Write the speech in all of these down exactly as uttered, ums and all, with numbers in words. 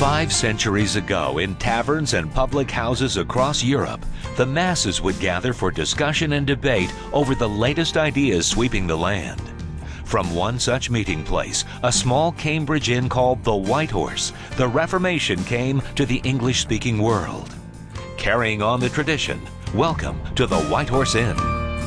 Five centuries ago, in taverns and public houses across Europe, the masses would gather for discussion and debate over the latest ideas sweeping the land. From one such meeting place, a small Cambridge inn called the White Horse, the Reformation came to the English-speaking world. Carrying on the tradition, welcome to the White Horse Inn.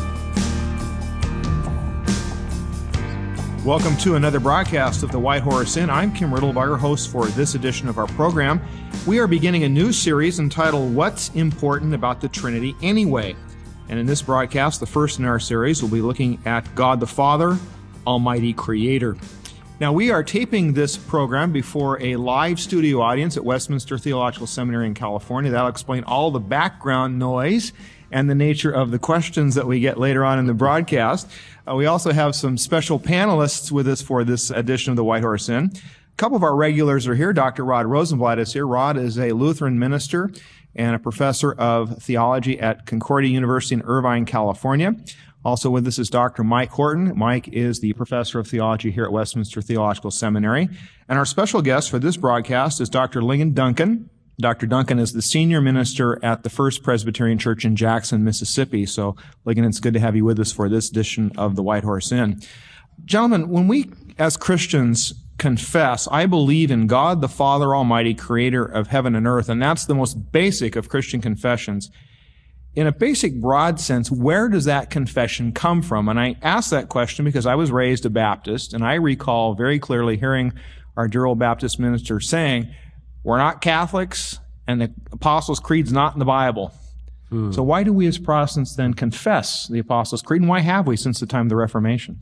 Welcome to another broadcast of the White Horse Inn. I'm Kim Riddlebarger, host for this edition of our program. We are beginning a new series entitled, What's Important About the Trinity Anyway? And in this broadcast, the first in our series, we'll be looking at God the Father, Almighty Creator. Now, we are taping this program before a live studio audience at Westminster Theological Seminary in California. That'll explain all the background noise and the nature of the questions that we get later on in the broadcast. Uh, we also have some special panelists with us for this edition of the White Horse Inn. A couple of our regulars are here. Doctor Rod Rosenblatt is here. Rod is a Lutheran minister and a professor of theology at Concordia University in Irvine, California. Also with us is Doctor Mike Horton. Mike is the professor of theology here at Westminster Theological Seminary. And our special guest for this broadcast is Doctor Ligon Duncan. Doctor Duncan is the senior minister at the First Presbyterian Church in Jackson, Mississippi. So, Ligon, it's good to have you with us for this edition of the White Horse Inn. Gentlemen, when we as Christians confess, I believe in God the Father Almighty, creator of heaven and earth, and that's the most basic of Christian confessions. In a basic, broad sense, where does that confession come from? And I ask that question because I was raised a Baptist, and I recall very clearly hearing our dear old Baptist minister saying, we're not Catholics, and the Apostles' Creed's not in the Bible. Hmm. So why do we as Protestants then confess the Apostles' Creed, and why have we since the time of the Reformation?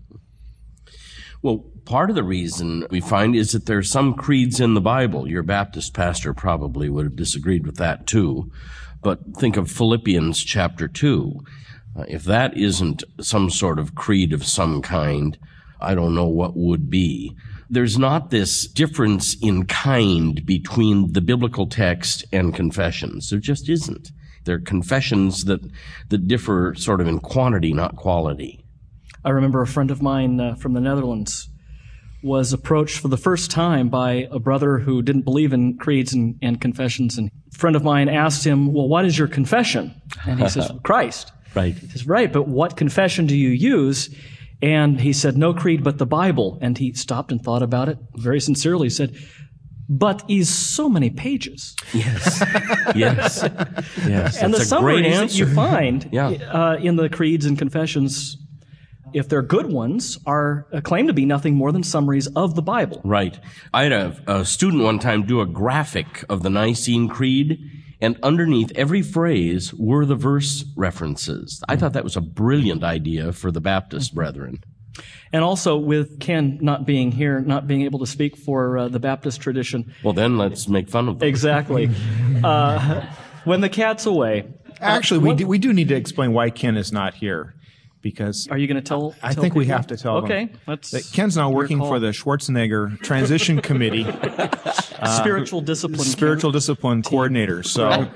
Well, part of the reason we find is that there are some creeds in the Bible. Your Baptist pastor probably would have disagreed with that too. But think of Philippians chapter two. Uh, if that isn't some sort of creed of some kind, I don't know what would be. There's not this difference in kind between the biblical text and confessions. There just isn't. They're confessions that, that differ sort of in quantity, not quality. I remember a friend of mine uh, from the Netherlands was approached for the first time by a brother who didn't believe in creeds and, and confessions. And a friend of mine asked him, well, what is your confession? And he says, Christ. Right. He says, right, but what confession do you use? And he said, no creed but the Bible. And he stopped and thought about it very sincerely. He said, but is so many pages. Yes. Yes. Yes. And the summaries that you find yeah. uh, in the creeds and confessions, if they're good ones, are uh, claim to be nothing more than summaries of the Bible. Right. I had a, a student one time do a graphic of the Nicene Creed, and underneath every phrase were the verse references. I thought that was a brilliant idea for the Baptist brethren. And also with Ken not being here, not being able to speak for uh, the Baptist tradition. Well, then let's make fun of them. Exactly. uh, when the cat's away. Actually, uh, we what, do, we do need to explain why Ken is not here. Because are you going to tell? I tell think people? we have to tell okay, them. Let's that Ken's now working for the Schwarzenegger Transition Committee. uh, spiritual discipline. Spiritual Ken. discipline team. coordinator. So uh,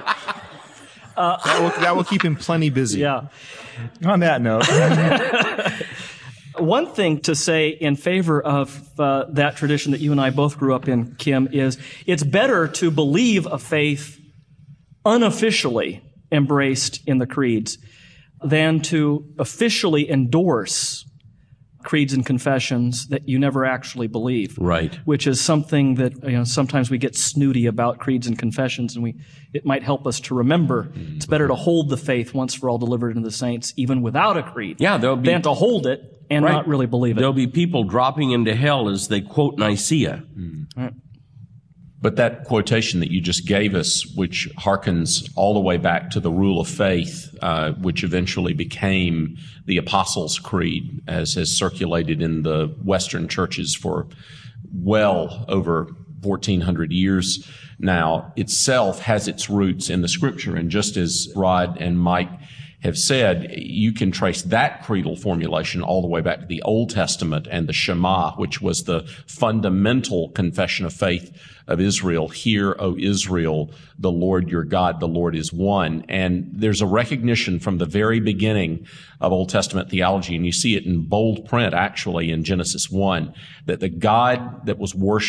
that, will, that will keep him plenty busy. Yeah. On that note. One thing to say in favor of uh, that tradition that you and I both grew up in, Kim, is it's better to believe a faith unofficially embraced in the creeds than to officially endorse creeds and confessions that you never actually believe. Right. Which is something that, you know, sometimes we get snooty about creeds and confessions, and we it might help us to remember it's better to hold the faith once for all delivered into the saints, even without a creed, yeah, there'll be, than to hold it and right. not really believe it. There'll be people dropping into hell as they quote Nicaea. Mm. Right. But that quotation that you just gave us, which harkens all the way back to the rule of faith, uh, which eventually became the Apostles' Creed, as has circulated in the Western churches for well over fourteen hundred years now, itself has its roots in the Scripture. And just as Rod and Mike have said, you can trace that creedal formulation all the way back to the Old Testament and the Shema, which was the fundamental confession of faith of Israel. Hear, O Israel, the Lord your God, the Lord is one. And there's a recognition from the very beginning of Old Testament theology, and you see it in bold print actually in Genesis one, that the God that was worshipped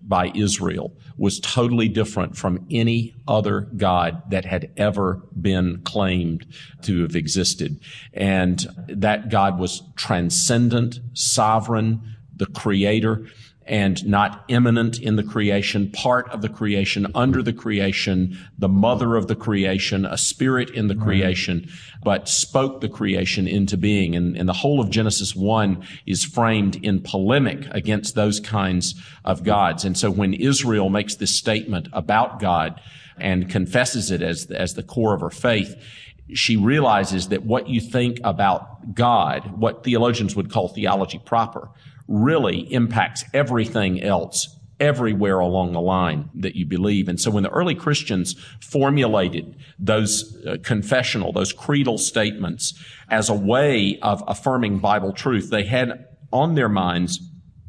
by Israel was totally different from any other God that had ever been claimed to have existed. And that God was transcendent, sovereign, the creator, and not immanent in the creation, part of the creation, under the creation, the mother of the creation, a spirit in the creation, but spoke the creation into being. And, and the whole of Genesis one is framed in polemic against those kinds of gods. And so when Israel makes this statement about God and confesses it as, as the core of her faith, she realizes that what you think about God, what theologians would call theology proper, really impacts everything else everywhere along the line that you believe. And so when the early Christians formulated those uh, confessional, those creedal statements as a way of affirming Bible truth, they had on their minds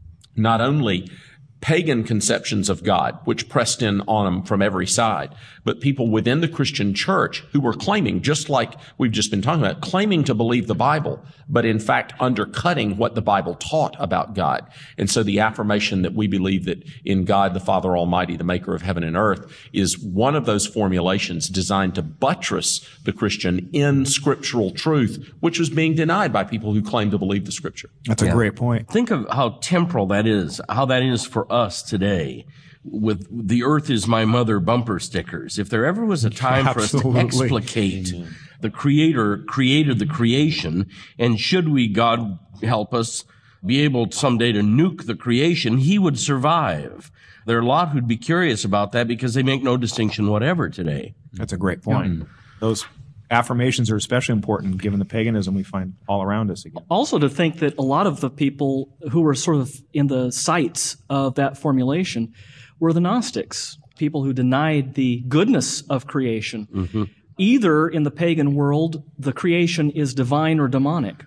not only pagan conceptions of God, which pressed in on them from every side, but people within the Christian church who were claiming, just like we've just been talking about, claiming to believe the Bible, but in fact undercutting what the Bible taught about God. And so the affirmation that we believe that in God, the Father Almighty, the maker of heaven and earth, is one of those formulations designed to buttress the Christian in scriptural truth, which was being denied by people who claim to believe the Scripture. That's a Yeah. great point. Think of how temporal that is, how that is for us today with the earth is my mother bumper stickers. If there ever was a time for us to Absolutely. explicate the Creator created the creation, and should we, God help us, be able someday to nuke the creation, he would survive. There are a lot who'd be curious about that because they make no distinction whatever today. That's a great point. Those affirmations are especially important given the paganism we find all around us again. Also to think that a lot of the people who were sort of in the sights of that formulation were the Gnostics, people who denied the goodness of creation. Mm-hmm. Either in the pagan world, the creation is divine or demonic,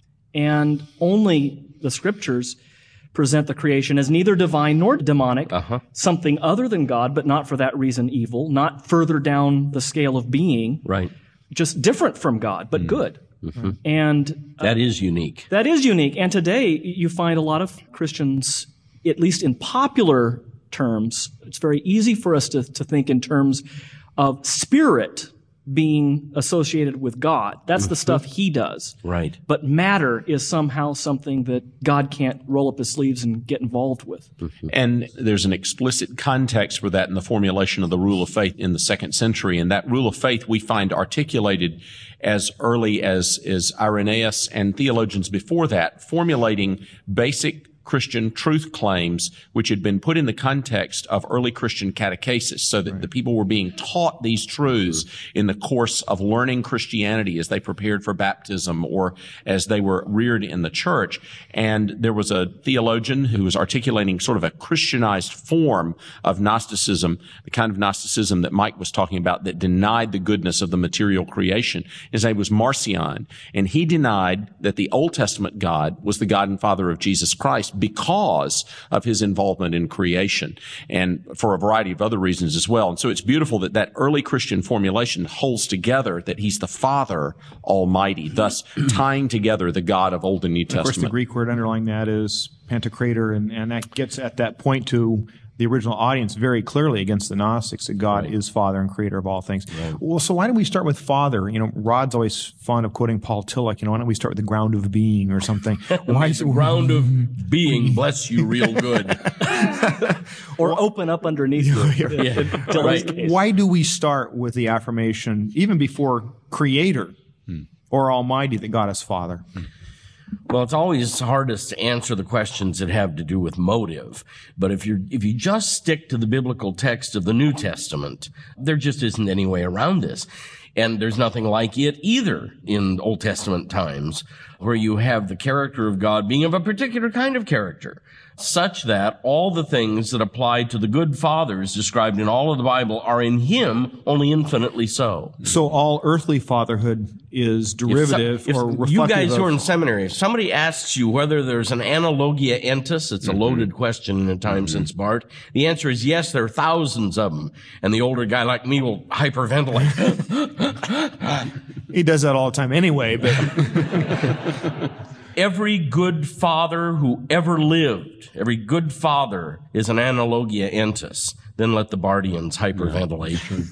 and only the Scriptures present the creation as neither divine nor demonic, uh-huh. something other than God, but not for that reason evil, not further down the scale of being, Right. just different from God, but mm. good. Mm-hmm. And uh, that is unique. That is unique. And today you find a lot of Christians, at least in popular terms, it's very easy for us to, to think in terms of spirit being associated with God. That's mm-hmm. the stuff he does. Right. But matter is somehow something that God can't roll up his sleeves and get involved with. Mm-hmm. And there's an explicit context for that in the formulation of the rule of faith in the second century. And that rule of faith we find articulated as early as, as Irenaeus and theologians before that, formulating basic Christian truth claims which had been put in the context of early Christian catechesis, so that right. the people were being taught these truths in the course of learning Christianity as they prepared for baptism or as they were reared in the church. And there was a theologian who was articulating sort of a Christianized form of Gnosticism, the kind of Gnosticism that Mike was talking about that denied the goodness of the material creation. His name was Marcion, and he denied that the Old Testament God was the God and Father of Jesus Christ because of his involvement in creation, and for a variety of other reasons as well. And so it's beautiful that that early Christian formulation holds together that he's the Father Almighty, thus tying together the God of Old and New Testament. Of course, the Greek word underlying that is Pantocrator, and, and that gets at that point to the original audience very clearly against the Gnostics, that God right. is Father and Creator of all things. Right. Well, so why don't we start with Father? You know, Rod's always fond of quoting Paul Tillich. You know, why don't we start with the ground of being or something? Why is the ground of being bless you real good? Or well, open up underneath you. Yeah. Right. Why do we start with the affirmation, even before Creator hmm. or Almighty, that God is Father? Hmm. Well, it's always hardest to answer the questions that have to do with motive. But if you if you just stick to the biblical text of the New Testament, there just isn't any way around this. And there's nothing like it either in Old Testament times, where you have the character of God being of a particular kind of character, such that all the things that apply to the good fathers described in all of the Bible are in him, only infinitely so. So all earthly fatherhood is derivative if so, or if reflective you guys of... who are in seminary, if somebody asks you whether there's an analogia entis, it's a mm-hmm. loaded question in a time mm-hmm. since Bart, the answer is yes, there are thousands of them. And the older guy like me will hyperventilate. He does that all the time anyway, but every good father who ever lived, every good father is an analogia entis. Then let the Bardians hyperventilate.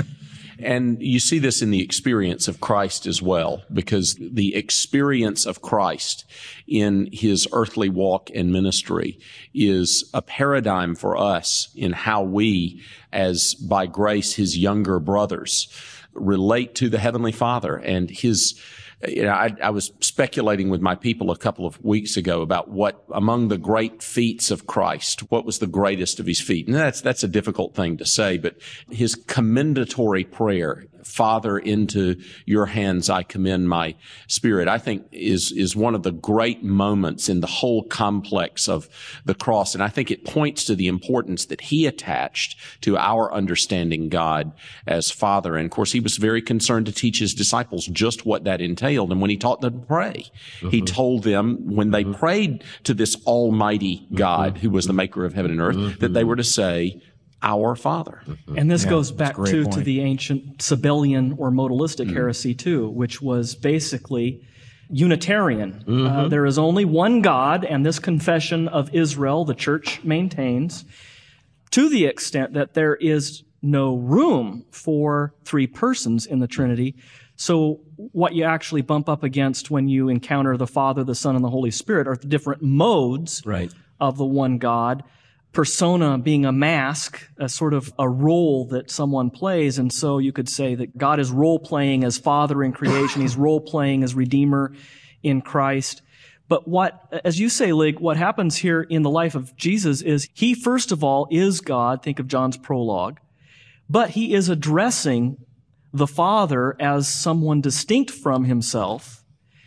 And you see this in the experience of Christ as well, because the experience of Christ in his earthly walk and ministry is a paradigm for us in how we, as by grace his younger brothers, relate to the Heavenly Father and his. You know, I, I was speculating with my people a couple of weeks ago about what among the great feats of Christ, what was the greatest of his feat? And that's, that's a difficult thing to say, but his commendatory prayer, Father, into your hands I commend my spirit, I think is, is one of the great moments in the whole complex of the cross. And I think it points to the importance that he attached to our understanding God as Father. And of course, he was very concerned to teach his disciples just what that entailed. And when he taught them to pray, uh-huh. he told them when they uh-huh. prayed to this almighty God, uh-huh. who was the maker of heaven and earth, uh-huh. that they were to say, Our Father. And this yeah, goes back to, to the ancient Sabellian or modalistic mm. heresy too, which was basically Unitarian. Mm-hmm. Uh, there is only one God, and this confession of Israel, the church maintains, to the extent that there is no room for three persons in the Trinity. So what you actually bump up against when you encounter the Father, the Son, and the Holy Spirit are the different modes right. of the one God. Persona being a mask, a sort of a role that someone plays. And so you could say that God is role-playing as Father in creation. He's role-playing as Redeemer in Christ. But what, as you say, Lig, what happens here in the life of Jesus is he, first of all, is God. Think of John's prologue. But he is addressing the Father as someone distinct from himself.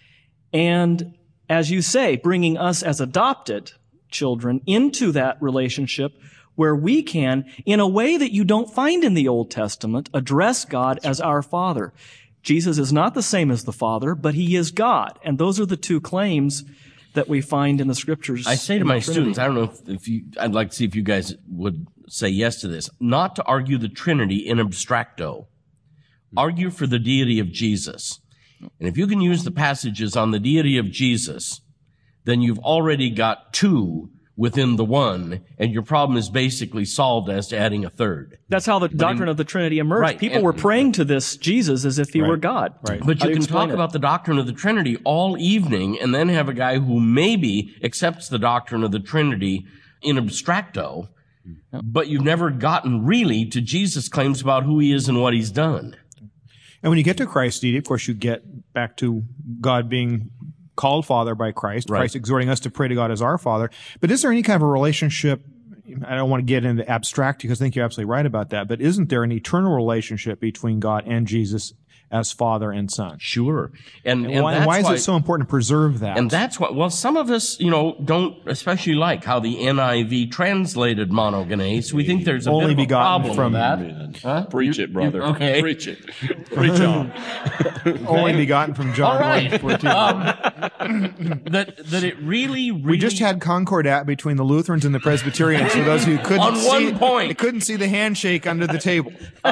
And as you say, bringing us as adopted children into that relationship where we can, in a way that you don't find in the Old Testament, address God as our Father. Jesus is not the same as the Father, but he is God. And those are the two claims that we find in the Scriptures. I say to my students, I don't know if, if you, I'd like to see if you guys would say yes to this, not to argue the Trinity in abstracto. Argue for the deity of Jesus. And if you can use the passages on the deity of Jesus, then you've already got two within the one, and your problem is basically solved as to adding a third. That's how the but doctrine in, of the Trinity emerged. Right, People and, were praying to this Jesus as if he right, were God. Right. But you, you can talk it? about the doctrine of the Trinity all evening and then have a guy who maybe accepts the doctrine of the Trinity in abstracto, but you've never gotten really to Jesus' claims about who he is and what he's done. And when you get to Christ's deity, of course, you get back to God being called Father by Christ, right. Christ exhorting us to pray to God as our Father. But is there any kind of a relationship, I don't want to get into abstract because I think you're absolutely right about that, but isn't there an eternal relationship between God and Jesus as Father and Son? Sure. And, and, and why, that's why is why, it so important to preserve that? And that's what, well, some of us, you know, don't especially like how the N I V translated monogenes. We think there's a Only bit of a problem from with that. Huh? Preach it, brother. You, okay. Preach it. Preach on. Only begotten from John All right. one fourteen. Um, that, that it really, really... We just had concordat between the Lutherans and the Presbyterians for those who couldn't on see, one point. They couldn't see the handshake under the table.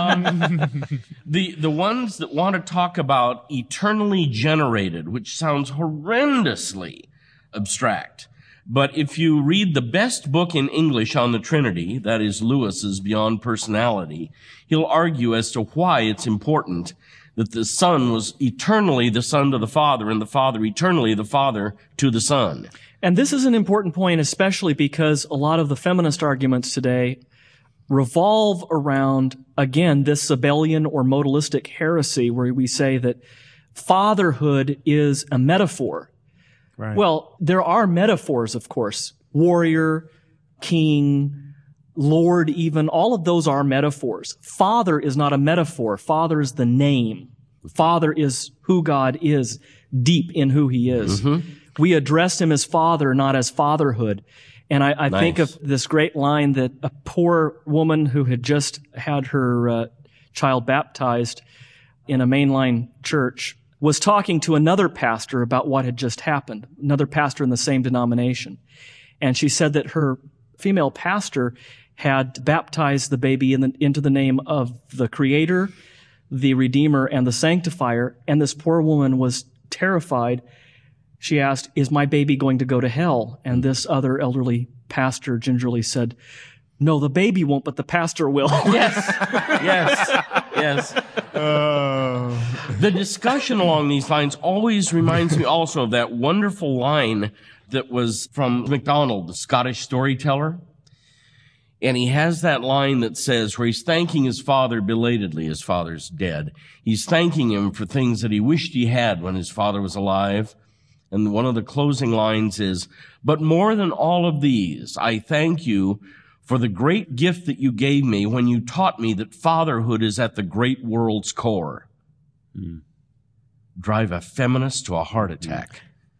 Um, the, the ones that want to talk about eternally generated, which sounds horrendously abstract. But if you read the best book in English on the Trinity, that is Lewis's Beyond Personality, he'll argue as to why it's important that the Son was eternally the Son to the Father and the Father eternally the Father to the Son. And this is an important point, especially because a lot of the feminist arguments today revolve around, again, this Sabellian or modalistic heresy where we say that fatherhood is a metaphor. Right. Well, there are metaphors, of course. Warrior, king, Lord even, all of those are metaphors. Father is not a metaphor. Father is the name. Father is who God is, deep in who he is. Mm-hmm. We address him as Father, not as fatherhood. And I, I nice. think of this great line that a poor woman who had just had her uh, child baptized in a mainline church was talking to another pastor about what had just happened, another pastor in the same denomination. And she said that her female pastor had baptized the baby in the, into the name of the Creator, the Redeemer and the Sanctifier, and this poor woman was terrified. She asked, "Is my baby going to go to hell?" And this other elderly pastor gingerly said, "No, the baby won't, but the pastor will." Yes, yes, yes. Uh, The discussion along these lines always reminds me also of that wonderful line that was from MacDonald, the Scottish storyteller. And he has that line that says, where he's thanking his father belatedly, his father's dead. He's thanking him for things that he wished he had when his father was alive. And one of the closing lines is, "But more than all of these, I thank you for the great gift that you gave me when you taught me that fatherhood is at the great world's core." Mm. Drive a feminist to a heart attack.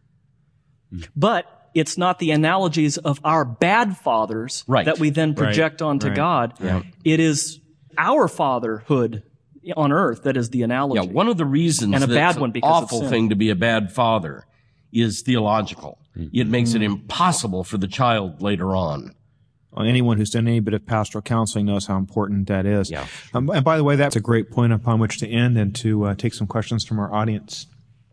Mm. But it's not the analogies of our bad fathers right. that we then project right. onto right. God. Yeah. It is our fatherhood on earth that is the analogy. Yeah, one of the reasons and a that bad it's one an because of awful sin. thing to be a bad father is theological. Mm-hmm. It makes it impossible for the child later on. Well, anyone who's done any bit of pastoral counseling knows how important that is. Yeah. Um, and by the way, that's a great point upon which to end and to uh, take some questions from our audience.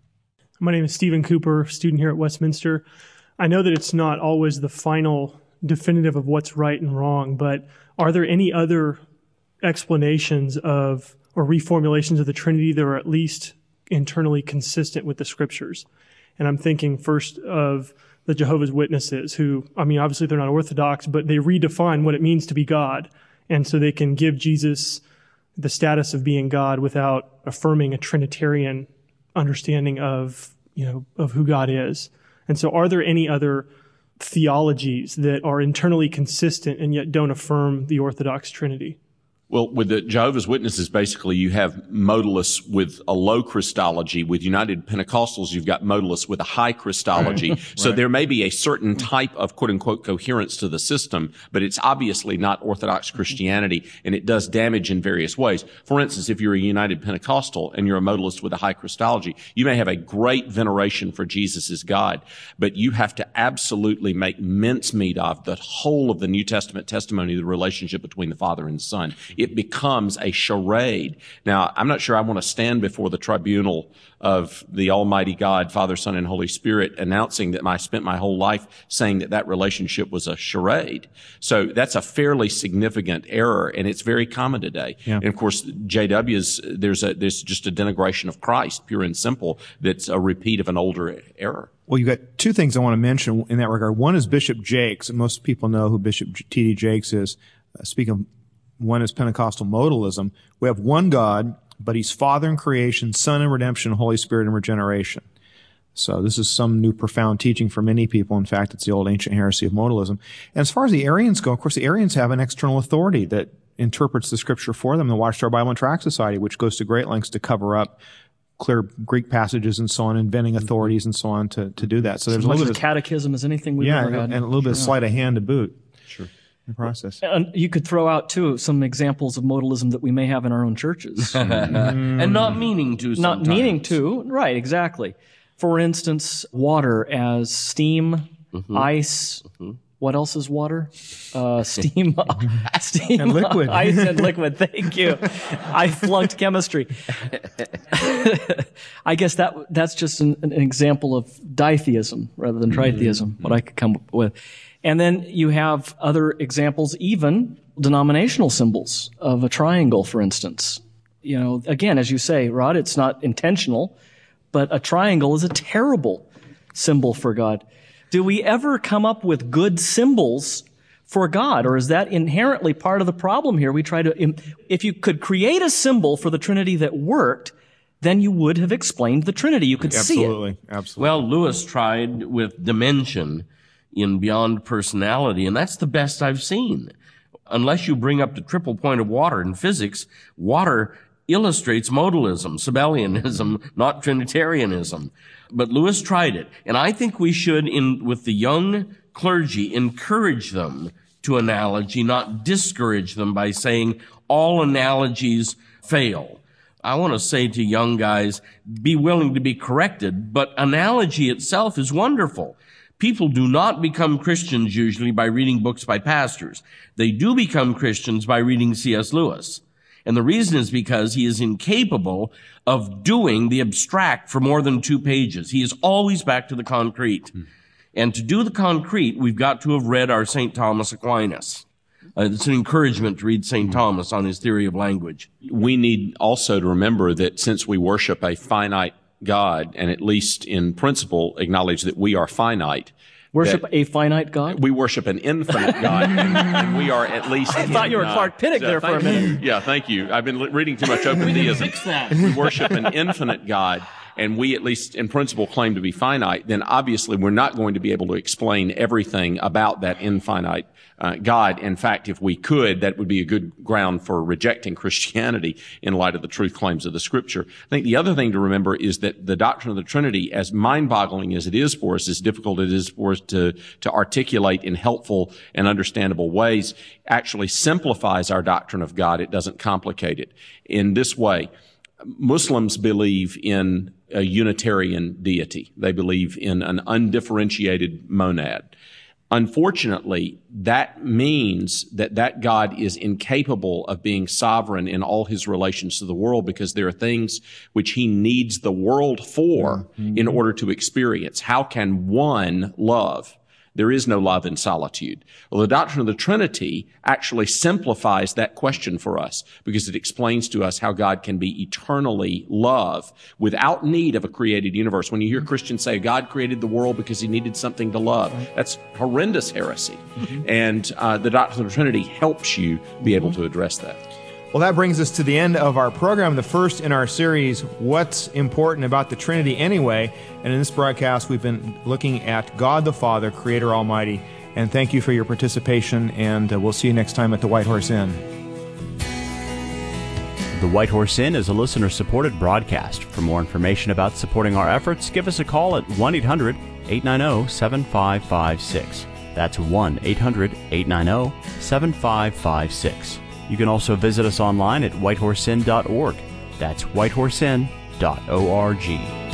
My name is Stephen Cooper, student here at Westminster. I know that it's not always the final definitive of what's right and wrong, but are there any other explanations of or reformulations of the Trinity that are at least internally consistent with the Scriptures? And I'm thinking first of the Jehovah's Witnesses, who, I mean, obviously they're not Orthodox, but they redefine what it means to be God. And so they can give Jesus the status of being God without affirming a Trinitarian understanding of, you know, of who God is. And so are there any other theologies that are internally consistent and yet don't affirm the Orthodox Trinity? Well, with the Jehovah's Witnesses, basically you have modalists with a low Christology. With United Pentecostals, you've got modalists with a high Christology. Right. So right. there may be a certain type of quote-unquote coherence to the system, but it's obviously not Orthodox Christianity, and it does damage in various ways. For instance, if you're a United Pentecostal and you're a modalist with a high Christology, you may have a great veneration for Jesus as God, but you have to absolutely make mincemeat of the whole of the New Testament testimony of the relationship between the Father and the Son. It becomes a charade. Now, I'm not sure I want to stand before the tribunal of the Almighty God, Father, Son, and Holy Spirit, announcing that I spent my whole life saying that that relationship was a charade. So that's a fairly significant error, and it's very common today. Yeah. And of course, J W's, there's a, there's just a denigration of Christ, pure and simple, that's a repeat of an older error. Well, you've got two things I want to mention in that regard. One is Bishop Jakes, and most people know who Bishop T D Jakes is. Uh, speaking of one is Pentecostal modalism. We have one God, but he's Father in creation, Son in redemption, Holy Spirit in regeneration. So this is some new profound teaching for many people. In fact, it's the old ancient heresy of modalism. And as far as the Arians go, of course, the Arians have an external authority that interprets the Scripture for them, the Watchtower Bible and Tract Society, which goes to great lengths to cover up clear Greek passages and so on, inventing authorities and so on to, to do that. So there's as a much little as bit of catechism as anything we've yeah, ever had. and a little bit of Yeah. sleight of hand to boot. Sure. Process. And you could throw out, too, some examples of modalism that we may have in our own churches. And not meaning to Not sometimes. meaning to. Right, exactly. For instance, water as steam, mm-hmm. ice. Mm-hmm. What else is water? Uh, steam, steam, and liquid. Ice and liquid. Thank you. I flunked chemistry. I guess that that's just an, an example of ditheism rather than tritheism, mm-hmm. what I could come up with. And then you have other examples, even denominational symbols of a triangle, for instance. You know, again, as you say, Rod, it's not intentional, but a triangle is a terrible symbol for God. Do we ever come up with good symbols for God, or is that inherently part of the problem here? We try to, if you could create a symbol for the Trinity that worked, then you would have explained the Trinity. You could absolutely, see it. Absolutely, absolutely. Well, Lewis tried with dimension in Beyond Personality, and that's the best I've seen. Unless you bring up the triple point of water in physics, water illustrates modalism, Sabellianism, not Trinitarianism. But Lewis tried it, and I think we should, in with the young clergy, encourage them to analogy, not discourage them by saying all analogies fail. I want to say to young guys, be willing to be corrected, but analogy itself is wonderful. People do not become Christians usually by reading books by pastors. They do become Christians by reading C S Lewis. And the reason is because he is incapable of doing the abstract for more than two pages. He is always back to the concrete. Mm. And to do the concrete, we've got to have read our Saint Thomas Aquinas. Uh, it's an encouragement to read Saint Thomas on his theory of language. We need also to remember that since we worship a finite God, and at least in principle acknowledge that we are finite, Worship a finite God? We worship an infinite God, and, and we are at least... I thought in, you were Clark Pinnock uh, there for a minute. You. Yeah, thank you. I've been li- reading too much open theism. We worship an infinite God, and we at least in principle claim to be finite. Then obviously we're not going to be able to explain everything about that infinite uh, God. In fact, if we could, that would be a good ground for rejecting Christianity in light of the truth claims of the Scripture. I think the other thing to remember is that the doctrine of the Trinity, as mind-boggling as it is for us, as difficult as it is for us to, to articulate in helpful and understandable ways, actually simplifies our doctrine of God. It doesn't complicate it. In this way, Muslims believe in a Unitarian deity. They believe in an undifferentiated monad. Unfortunately, that means that that God is incapable of being sovereign in all his relations to the world, because there are things which he needs the world for mm-hmm. in order to experience. How can one love? There is no love in solitude. Well, the doctrine of the Trinity actually simplifies that question for us, because it explains to us how God can be eternally love without need of a created universe. When you hear Christians say God created the world because he needed something to love, that's horrendous heresy. Mm-hmm. And uh, the doctrine of the Trinity helps you be able to address that. Well, that brings us to the end of our program, the first in our series, What's Important About the Trinity Anyway? And in this broadcast, we've been looking at God the Father, Creator Almighty. And thank you for your participation, and uh, we'll see you next time at the White Horse Inn. The White Horse Inn is a listener-supported broadcast. For more information about supporting our efforts, give us a call at one eight hundred eight nine zero seven five five six. That's one eight hundred eight nine zero seven five five six. You can also visit us online at white horse inn dot org. That's white horse inn dot org.